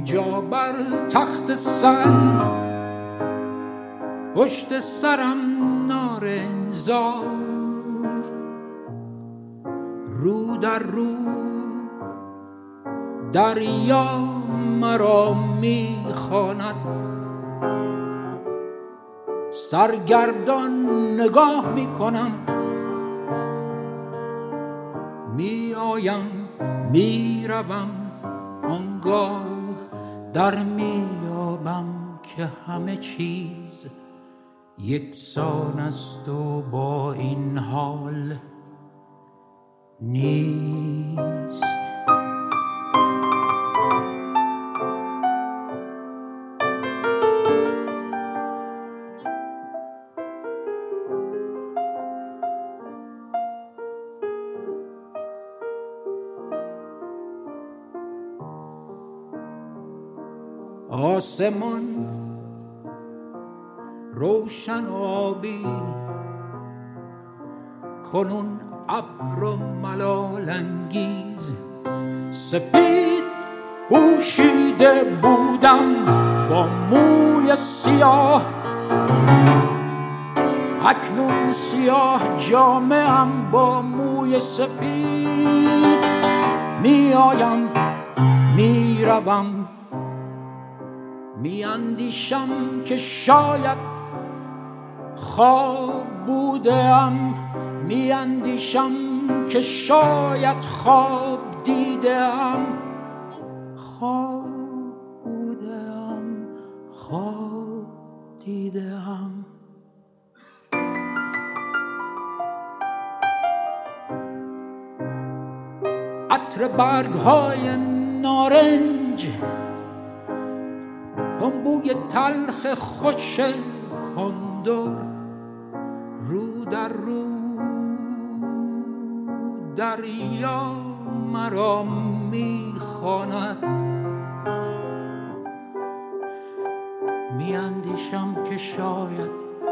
اینجا بر تخت سنگ پشت سرم نارنجزار رو در رو دریا مرا میخواند سرگردان نگاه میکنم میآیم میروم آنگاه در میابم که همه چیز یکسان است و با این حال نیست. آسمان روشن و آبی کنون ابر و ملال انگیز سپید پوشیده بودم با موی سیاه اکنون سیاه جامه‌ام با موی سپید میآیم میروم میاندیشم که شاید خواب بودم میاندیشم که شاید خواب دیدم خواب بودم خواب دیدم. عطر برگ‌های نارنج اون بوی تلخ خوش کندر رو در رو دریا مرا میخواند میاندیشم که شاید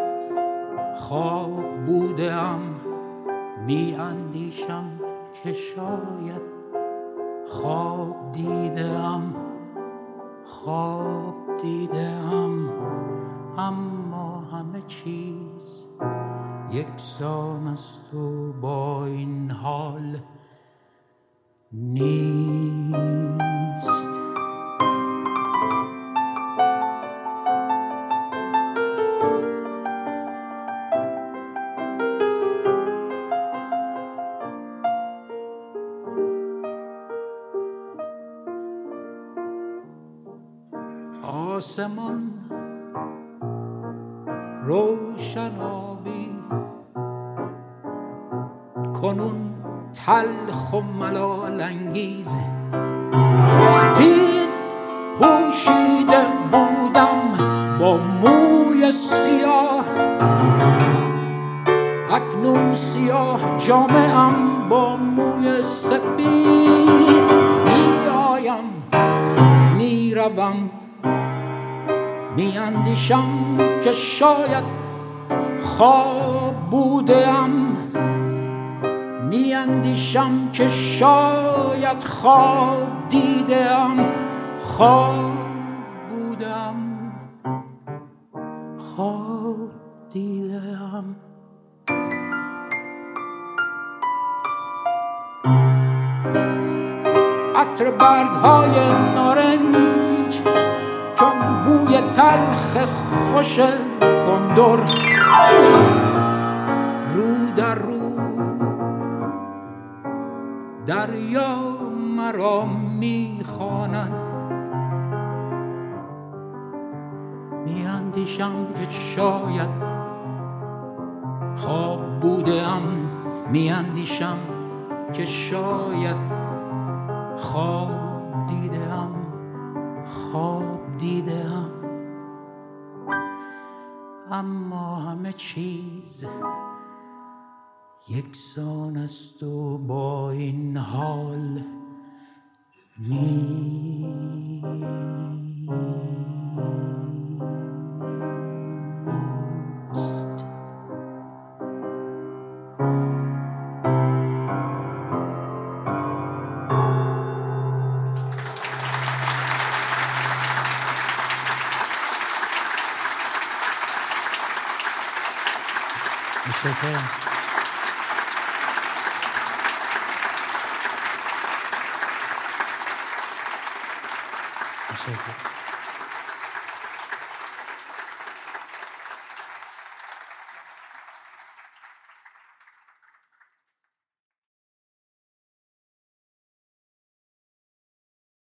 خواب بودم میاندیشم که شاید خواب دیدم خواب دیدم اما همه چیز یکسان است و با این حال نیست. آسمان روشن آبی کنون تلخ و ملال انگیز سپید پوشیده بودم با موی سیاه اکنون سیاه جامه‌ام با موی سپید میآیم میروم میاندیشم که شاید خواب بودم میاندیشم که شاید خواب دیدم خواب بودم خواب دیدم. عطر برگ‌های نارنج چون بوی تلخ خوش کندر رو در رو دریا مرا میخواند میاندیشم که شاید خواب بودم میاندیشم که شاید خواب دیدم خواب دیدم اما همه چیز یکسان است و با این حال نیست. متشکرم. متشکرم.